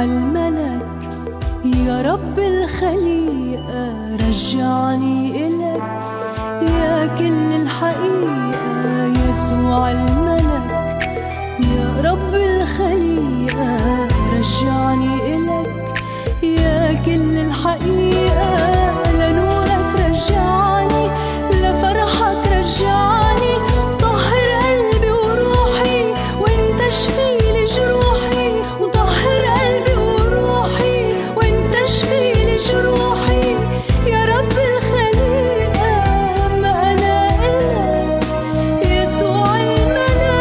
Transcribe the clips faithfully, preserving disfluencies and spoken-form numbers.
يسوع الملك يا رب الخليقة، رجعني إلك يا كل الحقيقة. يسوع الملك يا رب الخليقة، رجعني إلك يا كل الحقيقة. لنورك رجعني، لفرحك رجعني، طهر قلبي وروحي وانت شفيلي جروحي. وطهر قلبي وروحي وانت شفيلي جروحي. يا رب الخليقة ما أنا إلك يسوع الملك.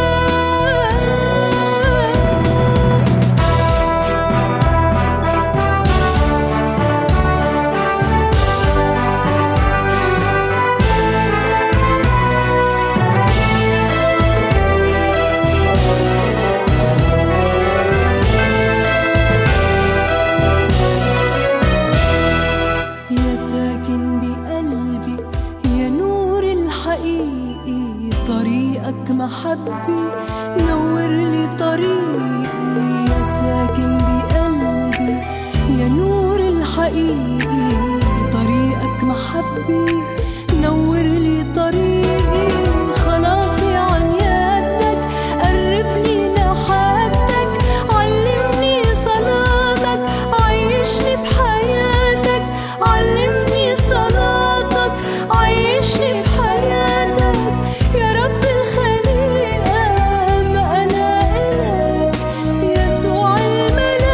يا ساكن بقلبي يا نور الحقيقي، طريقك محبي نور لي طريقي. يا ساكن بقلبي يا نور الحقيقي، طريقك محبي نور لي طريقي. خلاصي عن يدك قربني لحدك، علمني صلاتك عيشني بحياتك. علمني صلاتك عيشني بحياتك. يا رب الخليقة ما أنا إلك يسوع الملك.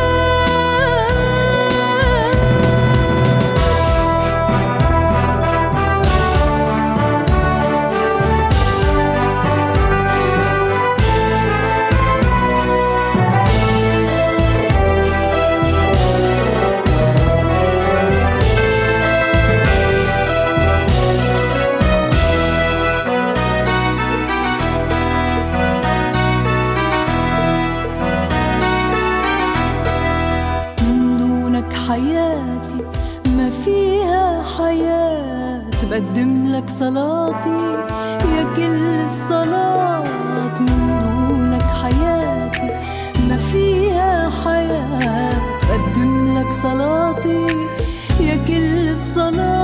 من دونك حياتي ما فيها حياة، بقدم لك صلاتي يا كل الصلاة. من دونك حياتي ما فيها حياة، بقدم لك صلاتي يا كل الصلاة.